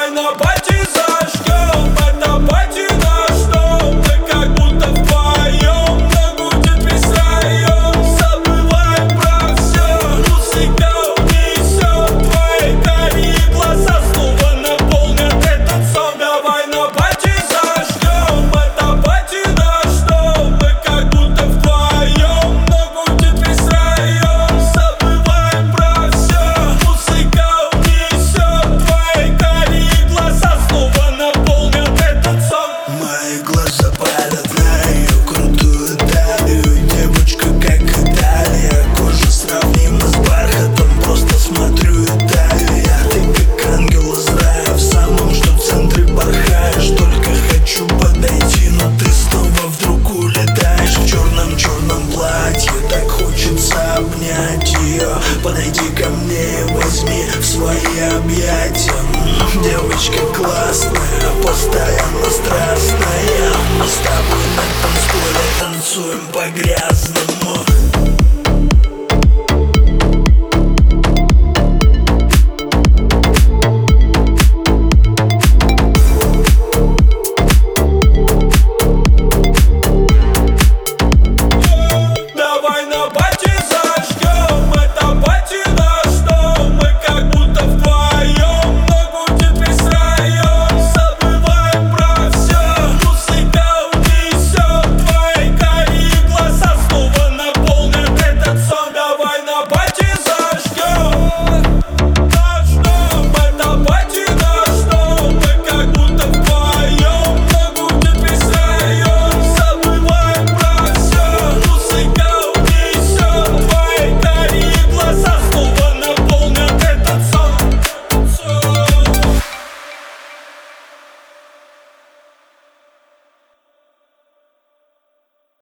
давай на пати зажгем. Это пати наш дом. Мы как будто вдвоем, но будет весь район. Забываем про все, музыка унесет. Твои карие глаза снова наполнят этот сон. Давай на пати зажгем. Это пати наш дом. Мы как будто вдвоем, но будет весь район. Забываем про все, музыка унесет. Твои карие глаза снова наполнят этот сон. Мои глаза палят на ее крутую талию. Девочка как Италия, кожа сравнима с бархатом. Просто смотрю и таю я. Ты как ангел из рая, в самом что в центре порхаешь. Только хочу подойти, но ты снова вдруг улетаешь. В черном платье так хочется обнять ее. Подойди ко мне и возьми в свои объятия. Девочка классная, постоянно страстная. Мы с тобой на танцполе танцуем по-грязному.